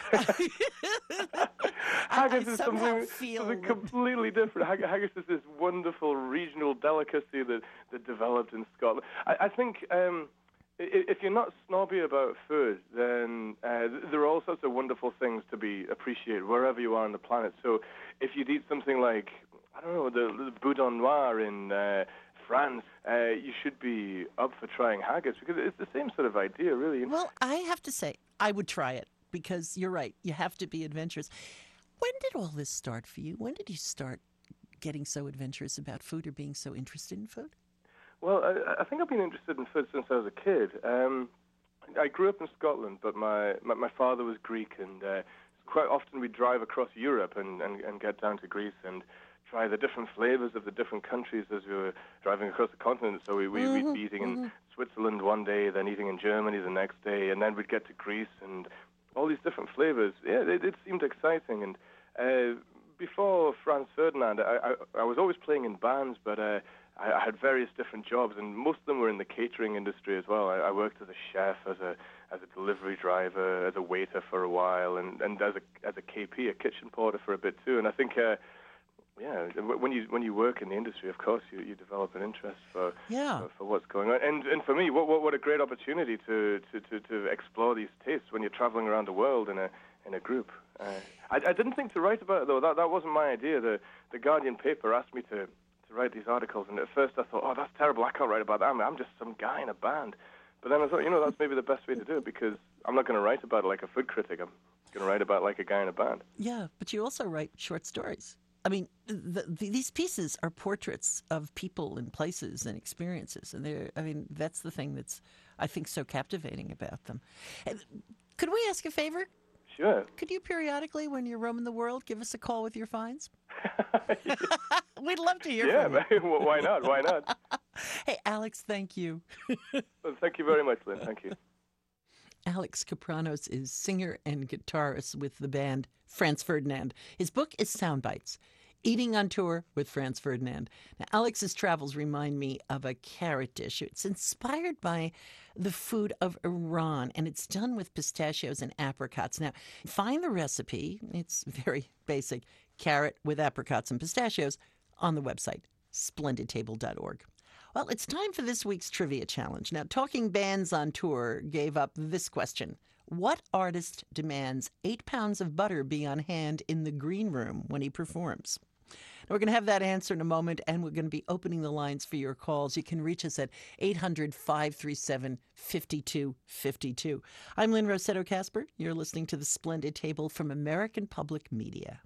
S8: Haggis
S1: I
S8: is
S1: somehow
S8: something,
S1: feel
S8: something
S1: that-
S8: completely different. Hag- Haggis is this wonderful regional delicacy that, that developed in Scotland. I, I think um, i- if you're not snobby about food, then uh, th- there are all sorts of wonderful things to be appreciated wherever you are on the planet. So if you'd eat something like, I don't know, the, the boudin noir in uh, France, uh, you should be up for trying haggis, because it's the same sort of idea, really.
S1: Well, I have to say, I would try it, because you're right. You have to be adventurous. When did all this start for you? When did you start getting so adventurous about food or being so interested in food?
S8: Well, I, I think I've been interested in food since I was a kid. Um, I grew up in Scotland, but my, my, my father was Greek, and uh, quite often we'd drive across Europe and, and, and get down to Greece and try the different flavors of the different countries as we were driving across the continent. So we, we,
S1: Mm-hmm,
S8: we'd be eating in Switzerland one day, then eating in Germany the next day, and then we'd get to Greece and all these different flavors. Yeah, it, it seemed exciting. And uh, before Franz Ferdinand, I, I, I was always playing in bands, but uh, I, I had various different jobs, and most of them were in the catering industry as well. I, I worked as a chef, as a as a delivery driver, as a waiter for a while, and, and as a as a K P, a kitchen porter for a bit too. And I think, uh, yeah, when you when you work in the industry, of course, you, you develop an interest for,
S1: Yeah.
S8: for for what's going on. And and for me, what what, what a great opportunity to, to, to, to explore these tastes when you're traveling around the world in a in a group. Uh, I, I didn't think to write about it though. That that wasn't my idea. The the Guardian paper asked me to. to write these articles, and at first I thought, oh, that's terrible, I can't write about that, I'm, I'm just some guy in a band. But then I thought, you know, that's maybe the best way to do it, because I'm not going to write about it like a food critic, I'm going to write about it like a guy in a band.
S1: Yeah, but you also write short stories. I mean, the, the, these pieces are portraits of people and places and experiences, and they're, I mean, that's the thing that's, I think, so captivating about them. And could we ask a favor?
S8: Sure.
S1: Could you periodically, when you're roaming the world, give us a call with your finds? We'd love to hear
S8: Yeah,
S1: from you.
S8: man. Well, why not? Why not?
S1: Hey, Alex, thank you.
S8: Well, thank you very much, Lynn. Thank you.
S1: Alex Kapranos is singer and guitarist with the band Franz Ferdinand. His book is Soundbites, Eating on Tour with Franz Ferdinand. Now, Alex's travels remind me of a carrot dish. It's inspired by the food of Iran, and it's done with pistachios and apricots. Now, find the recipe. It's very basic. Carrot with apricots and pistachios on the website, splendid table dot org. Well, it's time for this week's trivia challenge. Now, Talking Bands on Tour gave up this question. What artist demands eight pounds of butter be on hand in the green room when he performs? Now, we're going to have that answer in a moment, and we're going to be opening the lines for your calls. You can reach us at eight hundred, five three seven, five two five two. I'm Lynn Rossetto Casper. You're listening to The Splendid Table from American Public Media.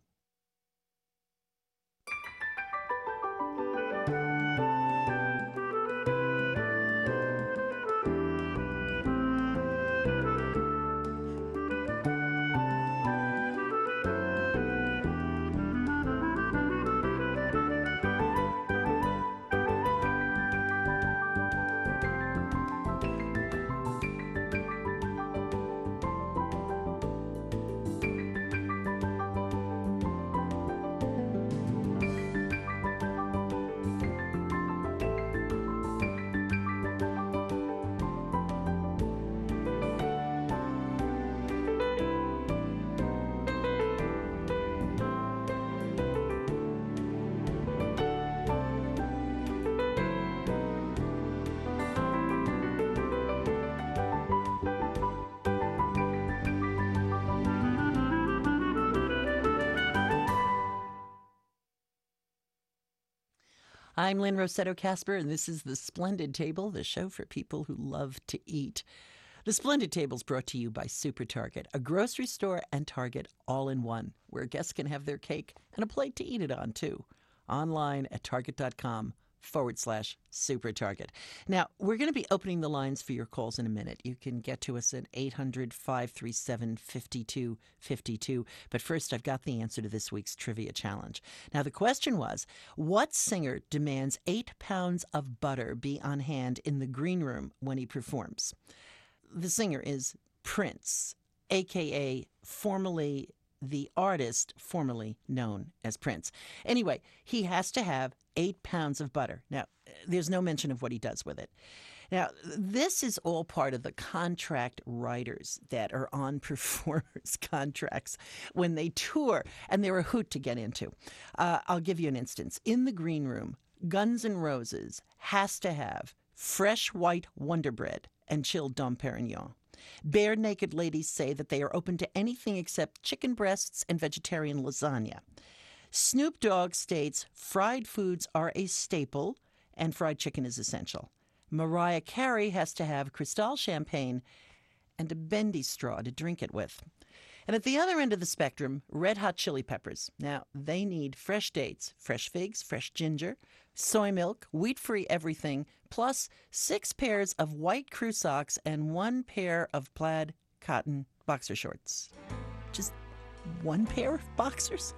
S1: I'm Lynn Rossetto Casper, and this is The Splendid Table, the show for people who love to eat. The Splendid Table is brought to you by Super Target, a grocery store and Target all in one, where guests can have their cake and a plate to eat it on, too. Online at target.com forward slash Super Target. Now, we're going to be opening the lines for your calls in a minute. You can get to us at eight hundred, five three seven, five two five two. But first, I've got the answer to this week's trivia challenge. Now, the question was, what singer demands eight pounds of butter be on hand in the green room when he performs? The singer is Prince, a k a formerly the artist formerly known as Prince. Anyway, he has to have eight pounds of butter. Now, there's no mention of what he does with it. Now, this is all part of the contract writers that are on performers' contracts when they tour, and they're a hoot to get into. Uh, I'll give you an instance. In the green room, Guns N' Roses has to have fresh white Wonder Bread and chilled Dom Perignon. Bare Naked Ladies say that they are open to anything except chicken breasts and vegetarian lasagna. Snoop Dogg states fried foods are a staple and fried chicken is essential. Mariah Carey has to have Cristal champagne and a bendy straw to drink it with. And at the other end of the spectrum, Red Hot Chili Peppers. Now, they need fresh dates, fresh figs, fresh ginger, soy milk, wheat-free everything, plus six pairs of white crew socks and one pair of plaid cotton boxer shorts. Just one pair of boxers?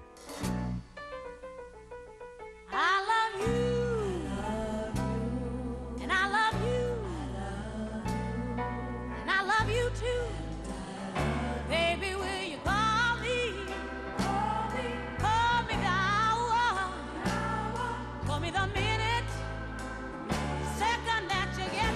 S9: I love you, and I love you, and I love you too. Baby, will you call me? Call me, call me the hour, call me the minute, second that you get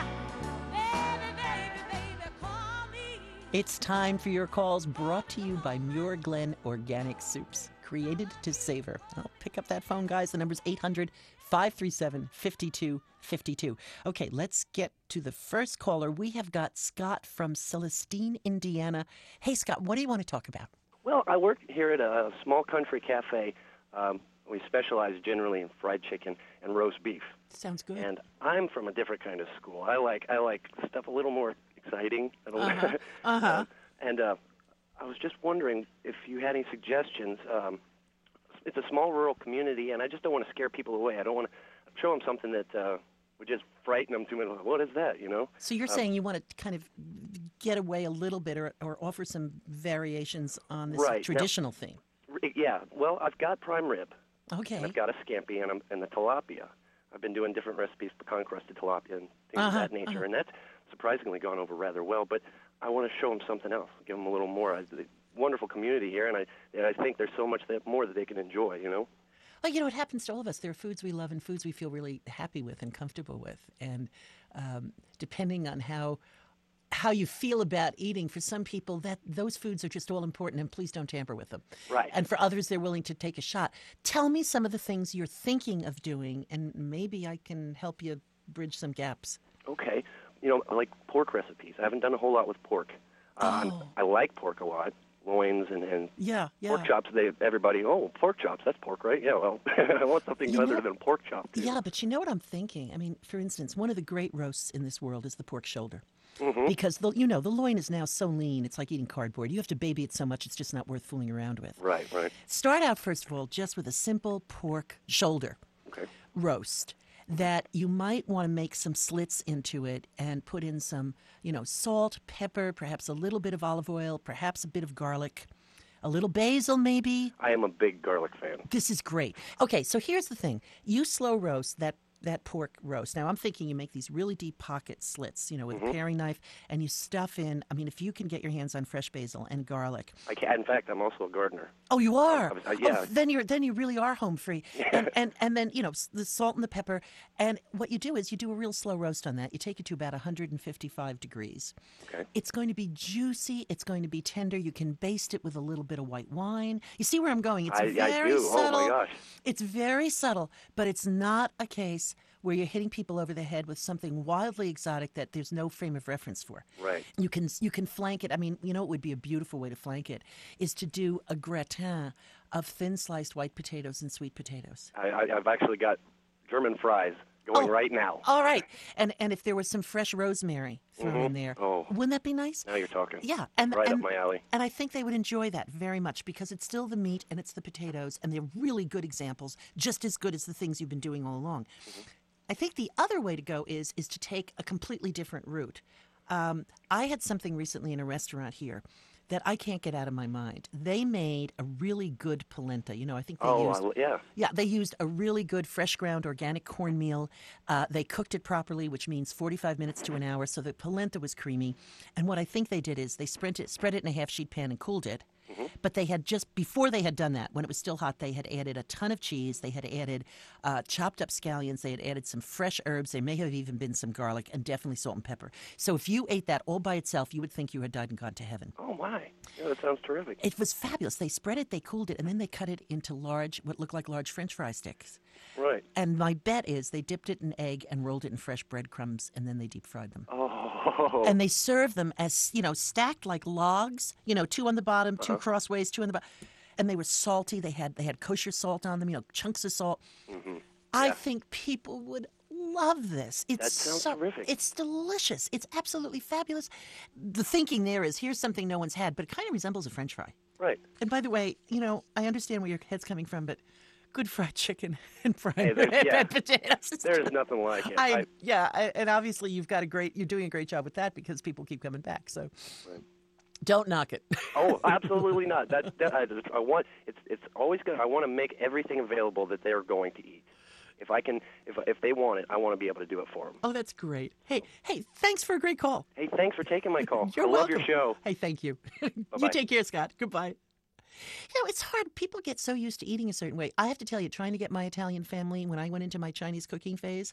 S9: there. Baby, baby, baby, call me.
S1: It's time for your calls, brought to you by Muir Glen Organic Soups, created to savor. I'll pick up that phone, guys. The number's eight hundred, five three seven, five two five two. Okay, let's get to the first caller. We have got Scott from Celestine, Indiana. Hey, Scott, what do you want to talk about?
S10: Well, I work here at a small country cafe. Um, we specialize generally in fried chicken and roast beef.
S1: Sounds good.
S10: And I'm from a different kind of school. I like I like stuff a little more exciting. I don't
S1: Uh-huh. Uh-huh.
S10: uh, and uh, I was just wondering if you had any suggestions. Um, it's a small rural community, and I just don't want to scare people away. I don't want to show them something that uh, would just frighten them too much. What is that, you know?
S1: So you're
S10: Um,
S1: saying you want to kind of get away a little bit or, or offer some variations on this
S10: Right. Now-
S1: traditional theme.
S10: R- Yeah, well, I've got prime rib.
S1: Okay.
S10: And I've got a scampi and, a, and the tilapia. I've been doing different recipes, pecan-crusted tilapia and things
S1: Uh-huh,
S10: of that nature,
S1: uh-huh.
S10: and that's surprisingly gone over rather well. But I want to show them something else, give them a little more. I, the wonderful community here, and I and I think there's so much that more that they can enjoy, you know?
S1: Well, you know, it happens to all of us. There are foods we love and foods we feel really happy with and comfortable with. And um, depending on how how you feel about eating, for some people, that those foods are just all important, and please don't tamper with them.
S10: Right.
S1: And for others, they're willing to take a shot. Tell me some of the things you're thinking of doing, and maybe I can help you bridge some gaps.
S10: Okay. You know, I like pork recipes. I haven't done a whole lot with pork. Um,
S1: Oh.
S10: I like pork a lot. Loins and, and
S1: Yeah, yeah.
S10: pork chops. They everybody, oh, pork chops, that's pork, right? Yeah, well, I want something
S1: You
S10: other
S1: know-
S10: than pork chop. too.
S1: Yeah, but you know what I'm thinking? I mean, for instance, one of the great roasts in this world is the pork shoulder.
S10: Mhm.
S1: Because, the, you know, the loin is now so lean, it's like eating cardboard. You have to baby it so much, it's just not worth fooling around with.
S10: Right, right.
S1: Start out, first of all, just with a simple pork shoulder
S10: Okay.
S1: roast that you might want to make some slits into it and put in some, you know, salt, pepper, perhaps a little bit of olive oil, perhaps a bit of garlic, a little basil maybe.
S10: I am a big garlic fan.
S1: This is great. Okay, so here's the thing. You slow roast that that pork roast. Now, I'm thinking you make these really deep pocket slits, you know, with
S10: Mm-hmm.
S1: a paring knife, and you stuff in, I mean, if you can get your hands on fresh basil and garlic.
S10: I can, in fact, I'm also a gardener.
S1: Oh, you are?
S10: I was- uh, yeah.
S1: Oh, then you're then you really are home free. And, and and then, you know, s- the salt and the pepper. And what you do is you do a real slow roast on that. You take it to about one hundred fifty-five degrees.
S10: Okay.
S1: It's going to be juicy. It's going to be tender. You can baste it with a little bit of white wine. You see where I'm going? It's
S10: I- I
S1: very
S10: do. Oh, my
S1: subtle.
S10: gosh.
S1: It's very subtle, but it's not a case where you're hitting people over the head with something wildly exotic that there's no frame of reference for.
S10: Right.
S1: You can you can flank it. I mean, you know, it would be a beautiful way to flank it is to do a gratin of thin sliced white potatoes and sweet potatoes.
S10: I, I, I've actually got German fries going
S1: Oh,
S10: right now.
S1: All right. And and if there was some fresh rosemary thrown in
S10: Mhm.
S1: there,
S10: Oh.
S1: wouldn't that be nice?
S10: Now you're talking.
S1: Yeah, and
S10: Right up
S1: and,
S10: my alley.
S1: And I think they would enjoy that very much because it's still the meat and it's the potatoes, and they're really good examples, just as good as the things you've been doing all along.
S10: Mm-hmm.
S1: I think the other way to go is is to take a completely different route. Um, I had something recently in a restaurant here that I can't get out of my mind. They made a really good polenta. You know, I think they
S10: Oh,
S1: used
S10: I, yeah.
S1: yeah, they used a really good fresh ground organic cornmeal. Uh, they cooked it properly, which means forty-five minutes to an hour, so the polenta was creamy. And what I think they did is they spread it, spread it in a half sheet pan and cooled it. But they had just, before they had done that, when it was still hot, they had added a ton of cheese. They had added uh, chopped up scallions. They had added some fresh herbs. There may have even been some garlic and definitely salt and pepper. So if you ate that all by itself, you would think you had died and gone to heaven.
S10: Oh, my. Yeah, that sounds terrific.
S1: It was fabulous. They spread it, they cooled it, and then they cut it into large, what looked like large French fry sticks.
S10: Right.
S1: And my bet is they dipped it in egg and rolled it in fresh breadcrumbs, and then they deep fried them.
S10: Oh.
S1: And they served them as, you know, stacked like logs, you know, two on the bottom, two
S10: Uh-huh.
S1: crossways, two on the bottom. And they were salty. They had they had kosher salt on them, you know, chunks of salt.
S10: Mm-hmm.
S1: I
S10: Yeah.
S1: think people would love this. It's
S10: That sounds
S1: so,
S10: terrific.
S1: It's delicious. It's absolutely fabulous. The thinking there is, here's something no one's had, but it kind of resembles a French fry.
S10: Right.
S1: And by the way, you know, I understand where your head's coming from, but good fried chicken and fried
S10: Hey, there's-
S1: red
S10: yeah.
S1: potatoes.
S10: There's nothing like it.
S1: I,
S10: I-
S1: yeah, I, and obviously you've got a great, you're doing a great job with that because people keep coming back. So don't knock it.
S10: Oh, absolutely not. That, that I, I want. It's it's always good. I want to make everything available that they're going to eat. If I can, if if they want it, I want to be able to do it for them.
S1: Oh, that's great. Hey, hey, thanks for a great call.
S10: Hey, thanks for taking my call.
S1: You're
S10: I love
S1: welcome.
S10: your show.
S1: Hey, thank you. you
S10: Bye-bye.
S1: take care, Scott. Goodbye. You know, it's hard. People get so used to eating a certain way. I have to tell you, trying to get my Italian family when I went into my Chinese cooking phase,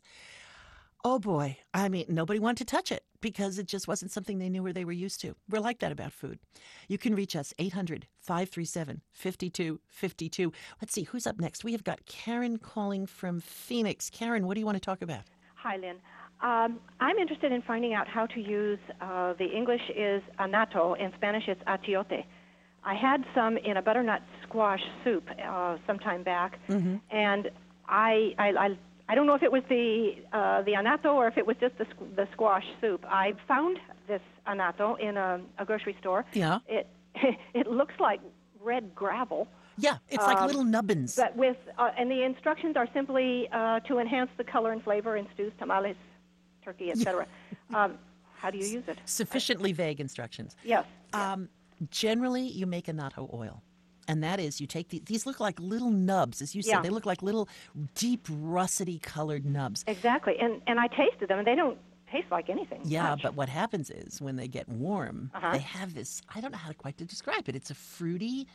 S1: oh boy, I mean, nobody wanted to touch it because it just wasn't something they knew or they were used to. We're like that about food. You can reach us, eight hundred, five three seven, five two five two. Let's see, who's up next? We have got Karen calling from Phoenix. Karen, what do you want to talk about?
S11: Hi, Lynn. Um, I'm interested in finding out how to use, uh, the English is anato, in Spanish it's achiote. I had some in a butternut squash soup uh, some time back,
S1: Mm-hmm.
S11: and I, I, I, I don't know if it was the uh, the anato or if it was just the, squ- the squash soup. I found this anato in a, a grocery store.
S1: Yeah.
S11: It it looks like red gravel.
S1: Yeah, it's like
S11: Um,
S1: little nubbins.
S11: But with uh, and the instructions are simply uh, to enhance the color and flavor in stews, tamales, turkey, et cetera. um, how do you use it?
S1: Sufficiently vague instructions.
S11: Yes.
S1: Um, generally, you make a natto oil. And that is, you take the, these look like little nubs, as you said.
S11: Yeah.
S1: They look like little deep russety colored nubs.
S11: Exactly. And and I tasted them, and they don't taste like anything.
S1: Yeah,
S11: much.
S1: but what happens is when they get warm,
S11: Uh-huh.
S1: they have this, I don't know how to quite to describe it. It's a fruity,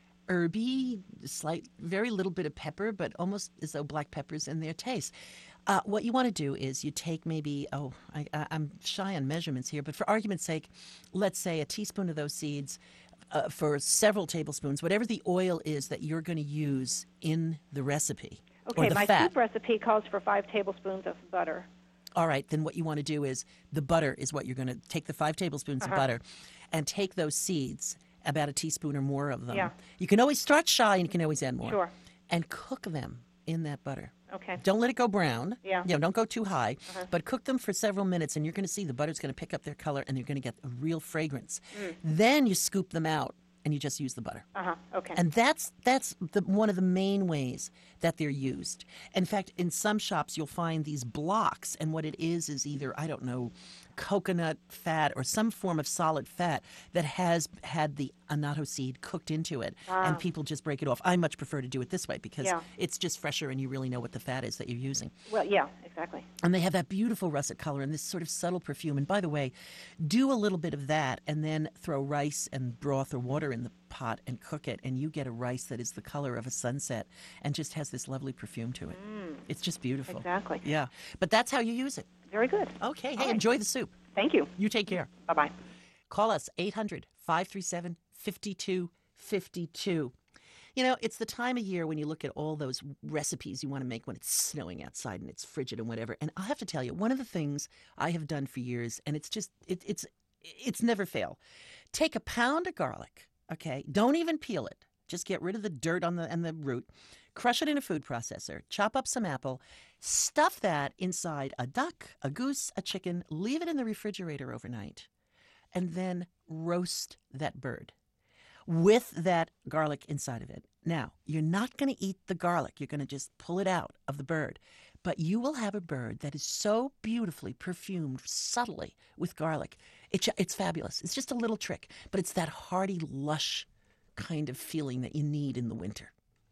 S1: herby, slight, very little bit of pepper, but almost as though black pepper's in their taste. Uh, what you want to do is you take maybe, oh, I, I, I'm shy on measurements here, but for argument's sake, let's say a teaspoon of those seeds uh, for several tablespoons, whatever the oil is that you're going to use in the recipe.
S11: Okay,
S1: or the
S11: my
S1: fat.
S11: soup recipe calls for five tablespoons of butter.
S1: All right, then what you want to do is the butter is what you're going to take the five tablespoons
S11: Uh-huh.
S1: of butter and take those seeds, about a teaspoon or more of them.
S11: Yeah.
S1: You can always start shy and you can always add more.
S11: Sure.
S1: And cook them in that butter.
S11: Okay.
S1: Don't let it go brown.
S11: Yeah.
S1: You know, don't go too high,
S11: Uh-huh.
S1: but cook them for several minutes and you're going to see the butter's going to pick up their color and you're going to get a real fragrance.
S11: Mm.
S1: Then you scoop them out and you just use the butter.
S11: Uh-huh. Okay.
S1: And that's that's the, one of the main ways that they're used. In fact, in some shops, you'll find these blocks, and what it is is either, I don't know, coconut fat or some form of solid fat that has had the annatto seed cooked into it,
S11: Ah.
S1: and people just break it off. I much prefer to do it this way because
S11: Yeah.
S1: it's just fresher and you really know what the fat is that you're using.
S11: Well, yeah, exactly.
S1: And they have that beautiful russet color and this sort of subtle perfume. And by the way, do a little bit of that and then throw rice and broth or water in the pot and cook it, and you get a rice that is the color of a sunset and just has this lovely perfume to it.
S11: Mm.
S1: It's just beautiful.
S11: Exactly.
S1: Yeah. But that's how you use it.
S11: Very good.
S1: Okay. Hey,
S11: All right.
S1: enjoy the soup.
S11: Thank you.
S1: You take care.
S11: Bye-bye.
S1: Call us, eight hundred, five three seven, five two five two. You know, it's the time of year when you look at all those recipes you want to make when it's snowing outside and it's frigid and whatever. And I have to tell you, one of the things I have done for years, and it's just, it, it's, it's never fail. Take a pound of garlic, okay? Don't even peel it. Just get rid of the dirt on the and the root. crush it in a food processor, chop up some apple, stuff that inside a duck, a goose, a chicken, leave it in the refrigerator overnight, and then roast that bird with that garlic inside of it. Now, you're not going to eat the garlic. You're going to just pull it out of the bird. But you will have a bird that is so beautifully perfumed subtly with garlic. It, it's fabulous. It's just a little trick, but it's that hearty, lush kind of feeling that you need in the winter.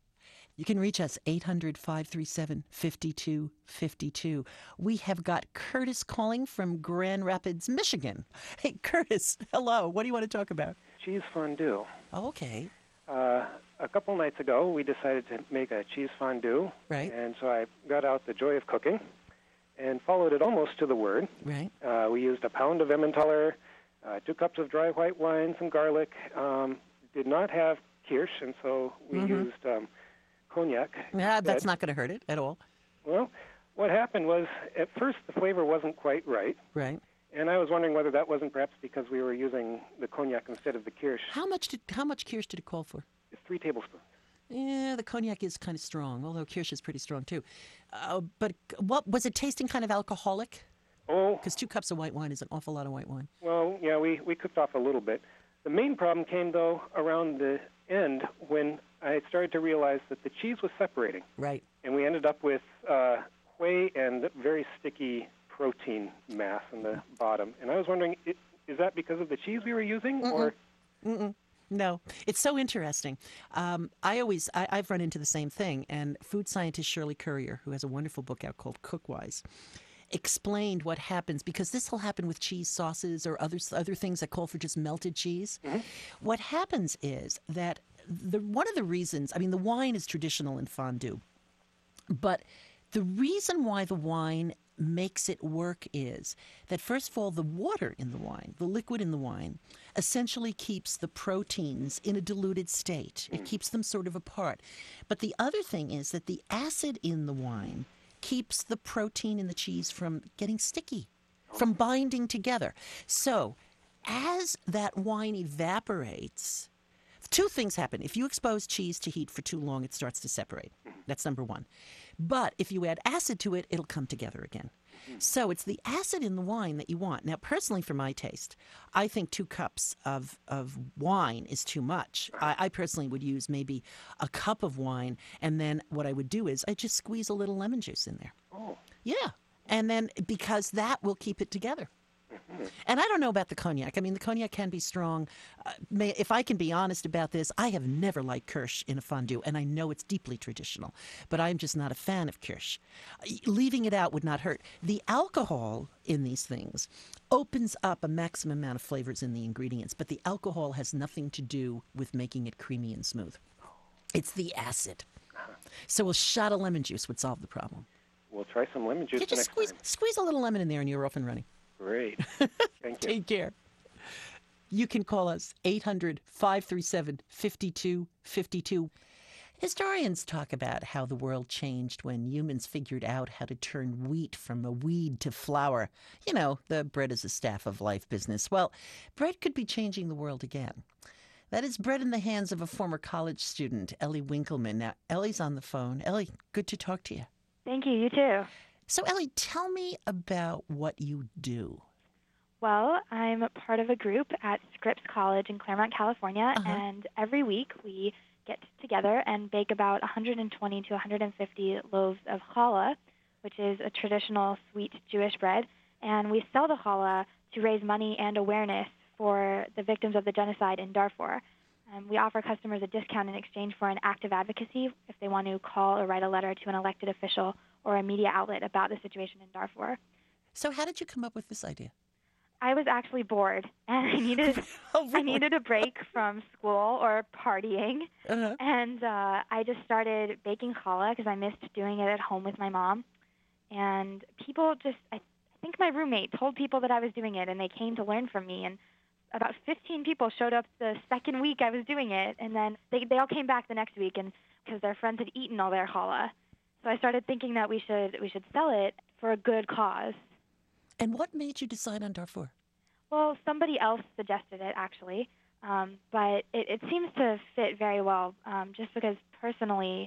S1: You can reach us, eight hundred, five three seven, five two five two. We have got Curtis calling from Grand Rapids, Michigan. Hey, Curtis, hello. What do you want to talk about?
S12: Cheese fondue.
S1: Oh, okay.
S12: Uh, a couple nights ago, we decided to make a cheese fondue.
S1: Right.
S12: And so I got out the joy of cooking and followed it almost to the word.
S1: Right.
S12: Uh, we used a pound of Emmentaler, uh, two cups of dry white wine, some garlic. Um, did not have kirsch, and so we
S1: Mhm.
S12: used um, cognac.
S1: Yeah, that's
S12: instead.
S1: not going to hurt it at all.
S12: Well, what happened was, at first, the flavor wasn't quite right.
S1: Right.
S12: And I was wondering whether that wasn't perhaps because we were using the cognac instead of the kirsch.
S1: How much did how much kirsch did it call for?
S12: Three tablespoons.
S1: Yeah, the cognac is kind of strong, although kirsch is pretty strong too. Uh, but what was it tasting kind of alcoholic?
S12: Oh.
S1: Because two cups of white wine is an awful lot of white wine.
S12: Well, yeah, we, we cooked off a little bit. The main problem came, though, around the end when I started to realize that the cheese was separating.
S1: Right.
S12: And we ended up with uh, whey and very sticky protein mass in the bottom. And I was wondering, i- is that because of the cheese we were using?
S1: Mm-mm.
S12: or
S1: Mm-mm. No, it's so interesting. Um, I always, I, I've run into the same thing, and food scientist Shirley Currier, who has a wonderful book out called Cookwise, explained what happens, because this will happen with cheese sauces or other other things that call for just melted cheese. What happens is that the one of the reasons, I mean, the wine is traditional in fondue, but the reason why the wine makes it work is that, first of all, the water in the wine, the liquid in the wine, essentially keeps the proteins in a diluted state. It keeps them sort of apart. But the other thing is that the acid in the wine keeps the protein in the cheese from getting sticky, from binding together. So as that wine evaporates, two things happen. If you expose cheese to heat for too long, it starts to separate. That's number one. But if you add acid to it, it'll come together again. So it's the acid in the wine that you want. Now, personally, for my taste, I think two cups of, of wine is too much. I, I personally would use maybe a cup of wine, and then what I would do is I just squeeze a little lemon juice in there.
S12: Oh.
S1: Yeah. And then, because that will keep it together. And I don't know about the cognac. I mean, the cognac can be strong. Uh, may, if I can be honest about this, I have never liked kirsch in a fondue, and I know it's deeply traditional, but I'm just not a fan of kirsch. Uh, Leaving it out would not hurt. The alcohol in these things opens up a maximum amount of flavors in the ingredients, but the alcohol has nothing to do with making it creamy and smooth. It's the acid. So a shot of lemon juice would solve the problem.
S12: We'll try some lemon juice
S1: You
S12: the
S1: just
S12: next
S1: squeeze,
S12: time.
S1: squeeze a little lemon in there, and you're off and running.
S12: Great. Thank you.
S1: Take care. You can call us, eight hundred, five three seven, five two five two. Historians talk about how the world changed when humans figured out how to turn wheat from a weed to flour. You know, the bread is a staff of life business. Well, bread could be changing the world again. That is bread in the hands of a former college student, Ellie Winkleman. Now, Ellie's on the phone. Ellie, good to talk to you.
S13: Thank you. You too.
S1: So, Ellie, tell me about what you do.
S13: Well, I'm part of a group at Scripps College in Claremont, California,
S1: Uh-huh.
S13: and every week we get together and bake about one hundred twenty to one hundred fifty loaves of challah, which is a traditional sweet Jewish bread, and we sell the challah to raise money and awareness for the victims of the genocide in Darfur. Um, we offer customers a discount in exchange for an active advocacy if they want to call or write a letter to an elected official or a media outlet about the situation in Darfur.
S1: So how did you come up with this idea?
S13: I was actually bored, and I needed
S1: Oh,
S13: I needed a break from school or partying,
S1: Uh-huh.
S13: and uh, I just started baking challah because I missed doing it at home with my mom. And people just, I, I think my roommate told people that I was doing it, and they came to learn from me. And about fifteen people showed up the second week I was doing it, and then they they all came back the next week, and because their friends had eaten all their challah. So I started thinking that we should we should sell it for a good cause.
S1: And what made you decide on Darfur?
S13: Well, somebody else suggested it, actually, um, but it, it seems to fit very well, um, just because personally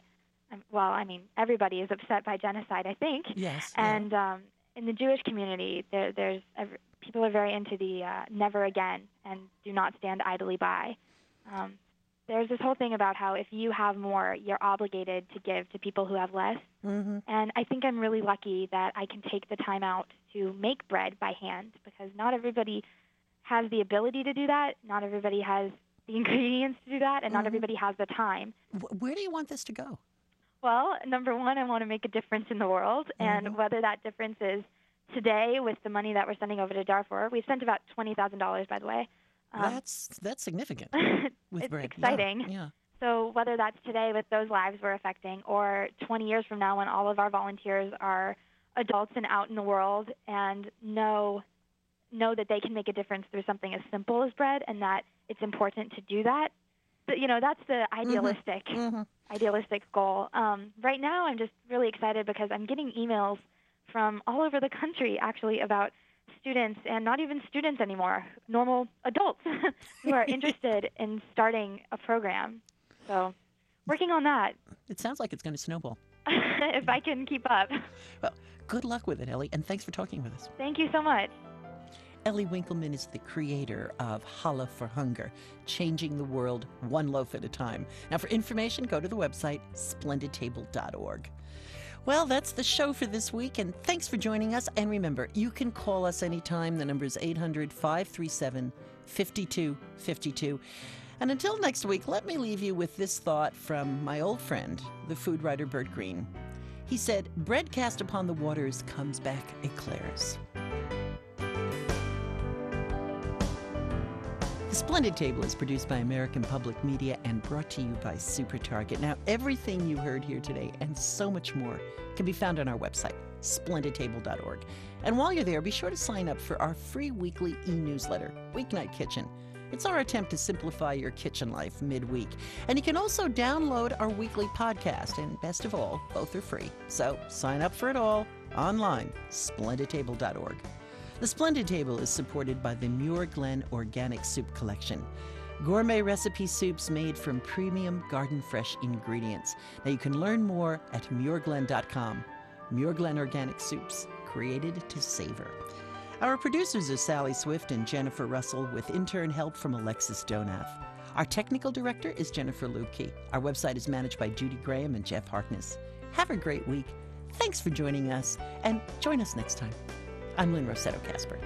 S13: um, well, I mean, everybody is upset by genocide, I think.
S1: Yes. yeah.
S13: And um, in the Jewish community, there, there's ev- people are very into the uh, never again and do not stand idly by. Um, there's this whole thing about how if you have more, you're obligated to give to people who have less.
S1: Mm-hmm.
S13: And I think I'm really lucky that I can take the time out to make bread by hand, because not everybody has the ability to do that. Not everybody has the ingredients to do that, and not
S1: Mhm.
S13: everybody has the time.
S1: Wh- Where do you want this to go?
S13: Well, number one, I want to make a difference in the world, and
S1: Mhm.
S13: whether that difference is today with the money that we're sending over to Darfur. We've sent about twenty thousand dollars, by the way. Um,
S1: That's that's significant with
S13: it's
S1: bread.
S13: exciting.
S1: Yeah, yeah.
S13: So whether that's today with those lives we're affecting, or twenty years from now when all of our volunteers are adults and out in the world and know know that they can make a difference through something as simple as bread, and that it's important to do that. But, you know, that's the idealistic
S1: Mm-hmm.
S13: idealistic goal. Um, right now, I'm just really excited because I'm getting emails from all over the country, actually, about students, and not even students anymore, normal adults who are interested in starting a program. So, working on that.
S1: It sounds like it's going to snowball.
S13: If I can keep up.
S1: Well, good luck with it, Ellie, and thanks for talking with us.
S13: Thank you so much.
S1: Ellie Winkleman is the creator of Challah for Hunger, changing the world one loaf at a time. Now, for information, go to the website splendid table dot org. Well, that's the show for this week, and thanks for joining us. And remember, you can call us anytime. The number is eight hundred, five three seven, five two five two. And until next week, let me leave you with this thought from my old friend, the food writer Bert Green. He said, "Bread cast upon the waters comes back eclairs." The Splendid Table is produced by American Public Media and brought to you by Super Target. Now, everything you heard here today and so much more can be found on our website, splendid table dot org. And while you're there, be sure to sign up for our free weekly e-newsletter, Weeknight Kitchen. It's our attempt to simplify your kitchen life midweek. And you can also download our weekly podcast, and best of all, both are free. So sign up for it all online, splendid table dot org. The Splendid Table is supported by the Muir Glen Organic Soup Collection. Gourmet recipe soups made from premium garden fresh ingredients. Now you can learn more at muir glen dot com. Muir Glen Organic Soups, created to savor. Our producers are Sally Swift and Jennifer Russell, with intern help from Alexis Donath. Our technical director is Jennifer Lubke. Our website is managed by Judy Graham and Jeff Harkness. Have a great week. Thanks for joining us, and join us next time. I'm Lynn Rossetto Kasper.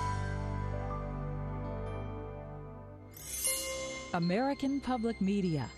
S14: American Public Media